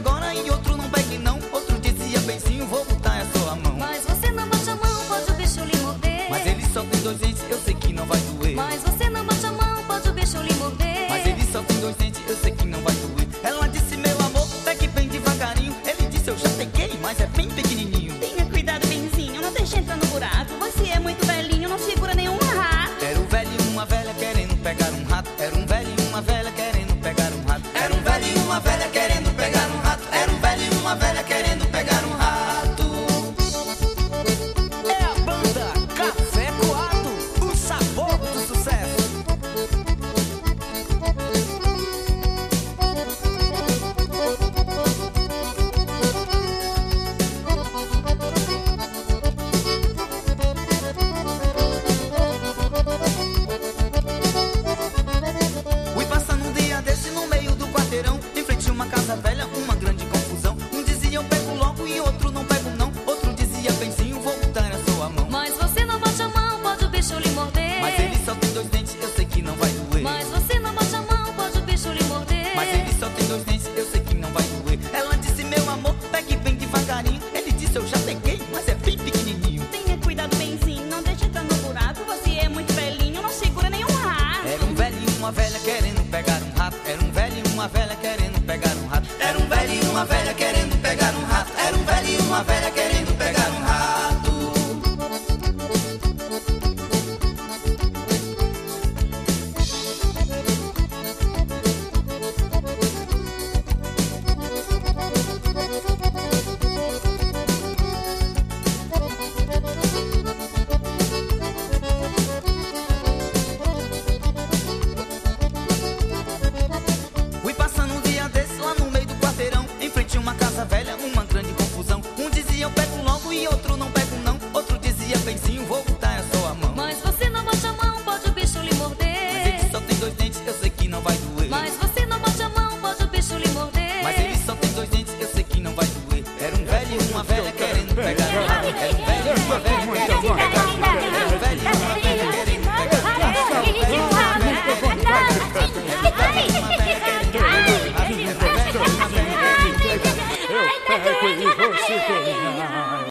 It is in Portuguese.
agora e outro não pegue não. Outro dizia beicinho, vou botar a sua mão. Mas você não bate a mão, pode o bicho lhe morder. Mas ele só tem dois dentes, eu sei que não vai doer. Mas você não bate a mão, pode o bicho lhe morder. Mas ele só tem dois dentes, eu sei que não vai doer. Ela disse, meu amor, pegue bem devagarinho. Ele disse, eu já peguei, mas é bem pequenininho. Tenha cuidado, benzinho, não deixe entrar no buraco. Você é muito velhinho, não segura nenhum rato. Era um velho e uma velha querendo pegar um rato. Era um velho e uma velha querendo pegar um rato. Era um velho e uma velha querendo pegar um rato. Era um velho e uma velha querendo pegar um rato. É a banda Café Coado, o sabor do sucesso. Fui passando um dia desse no meio do quarteirão, em frente a uma casa velha, uma grande confusão. Um dizia eu pego logo e outro não pego não. Outro dizia benzinho, vou botar a sua mão. Mas você não bate a mão, pode o bicho lhe morder. Mas ele só tem dois dentes, eu sei que não vai doer. Mas você não bate a mão, pode o bicho lhe morder. Mas ele só tem dois dentes, eu sei que não vai doer. Ela disse, meu amor, pegue bem devagarinho. Ele disse, eu já peguei, mas é bem pequenininho. Tenha cuidado, benzinho, não deixe entrar no buraco. Você é muito velhinho, não segura nenhum rato. Era um velho e uma velha querendo pegar um rato. Era um velho e uma velha querendo pegar um rato. Era um velho e uma velha querendo pegar um rato. Era um velho e uma velha querendo pegar um rato. Fui passando um dia desse lá no meio do quarteirão, em frente a uma casa velha, uma grande confusão. Um dizia eu pego logo e outro não pego não. Outro dizia benzinho, vou botar a sua mão. Mas você não bate a mão, pode o bicho lhe morder. Mas ele só tem dois dentes, eu sei que não vai doer. Mas você não bate a mão, pode o bicho lhe morder. Mas ele só tem dois dentes, eu sei que não vai doer. Era um velho e uma velha querendo pegar um rato. Era um velho e uma velha querendo pegar um rato. Era um velho e uma velha querendo pegar um rato. Era um velho e uma velha querendo pegar um rato. Eu pego e você ganha.